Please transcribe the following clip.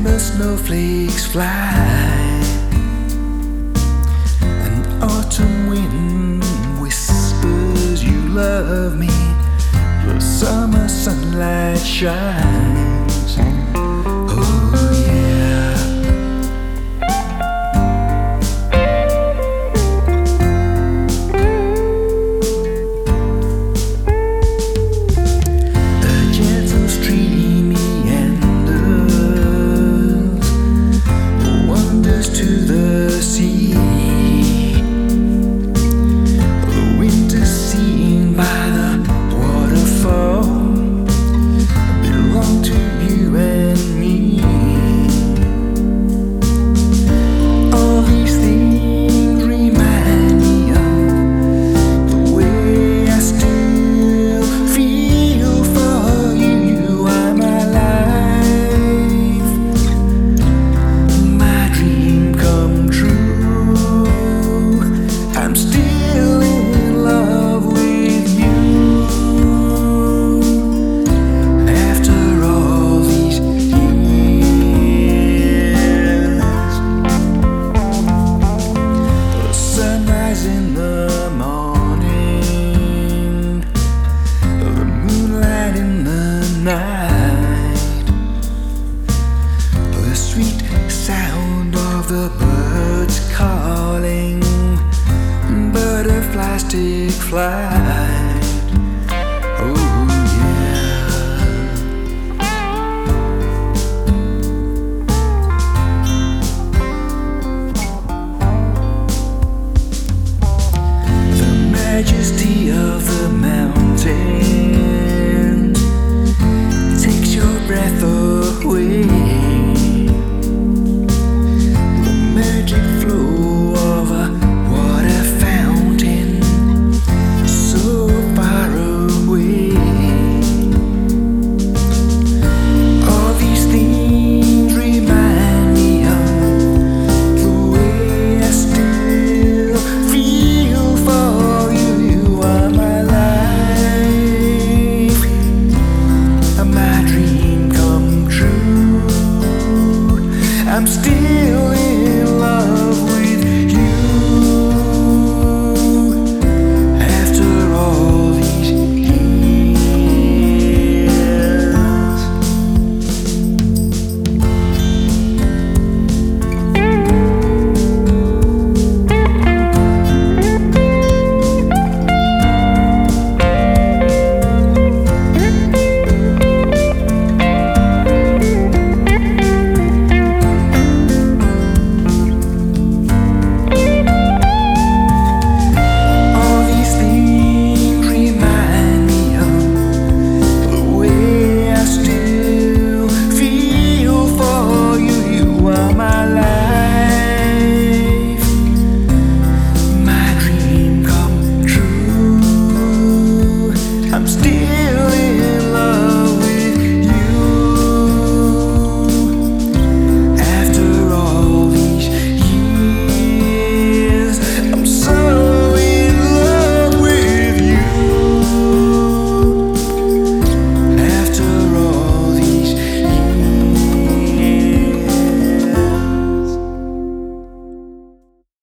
December snowflakes fly, and autumn wind whispers you love me. The summer sunlight shines. Oh yeah. A gentle stream meanders, wanders to the sea. The winter scene by the waterfall belong to you and me. All these things remind me of the way I still feel for you. You are my life, my dream come true. I'm still in love with you. After all these years, the sunrise in the morning, the moonlight in the night, the sweet sound of the birds calling, butterflies take flight.